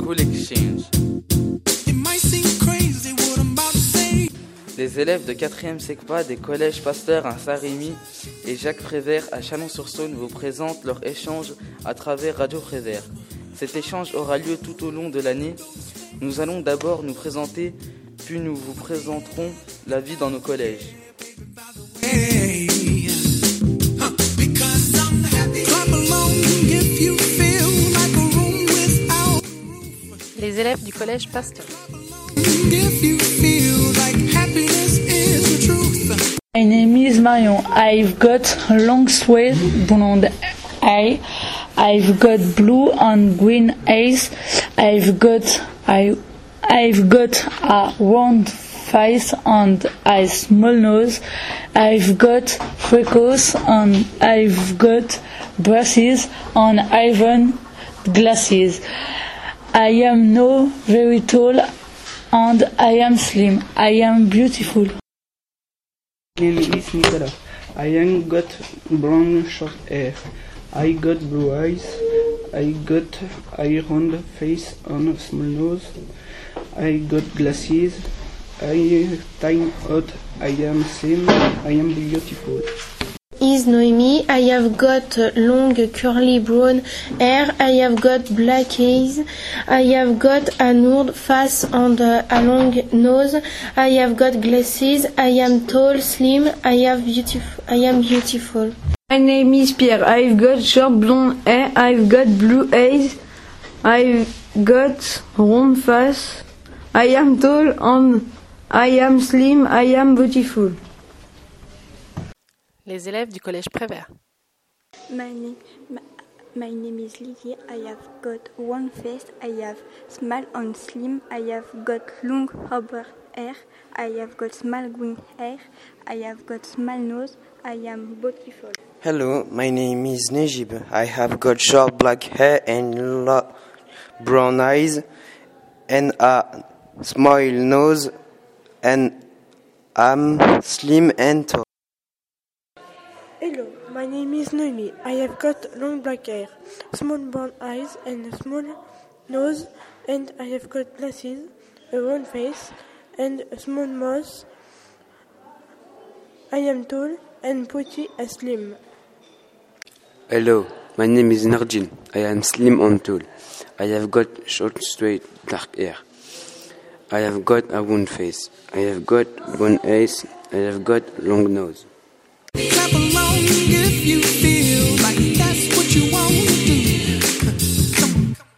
Beautiful Exchange. Les élèves de 4e SECPA des collèges Pasteur à Saint-Rémy et Jacques Prévert à Chalon-sur-Saône vous présentent leur échange à travers Radio Prévert. Cet échange aura lieu tout au long de l'année. Nous allons d'abord nous présenter, puis nous vous présenterons la vie dans nos collèges. Les élèves du collège Pasteur. My name is Marion. I've got long straight blonde hair. I've got blue and green eyes. I've got a round face and a small nose. I've got freckles and I've got braces and even glasses. I am not very tall and I am slim. I am beautiful. My name is Nicolas. I am got brown short hair. I got blue eyes. I got a round face and a small nose. I got glasses. I time out. I am slim. I am beautiful. Is Noemi. I have got long curly brown hair. I have got black eyes. I have got a round face and a long nose. I have got glasses. I am tall, slim. I am beautiful. My name is Pierre. I've got short blonde hair. I've got blue eyes. I've got round face. I am tall and I am slim. I am beautiful. Les élèves du collège Prévert. My name is Lily. I have got one face. I have small and slim. I have got long rubber hair. I have got small green hair. I have got small nose. I am beautiful. Hello, my name is Nejib. I have got short black hair and brown eyes and a small nose and I'm slim and tall. Hello, my name is Noemi. I have got long black hair, small brown eyes and a small nose, and I have got glasses, a round face and a small mouth. I am tall and pretty and slim. Hello, my name is Nardin. I am slim and tall. I have got short, straight, dark hair. I have got a round face. I have got brown eyes. I have got long nose. Clap along if you feel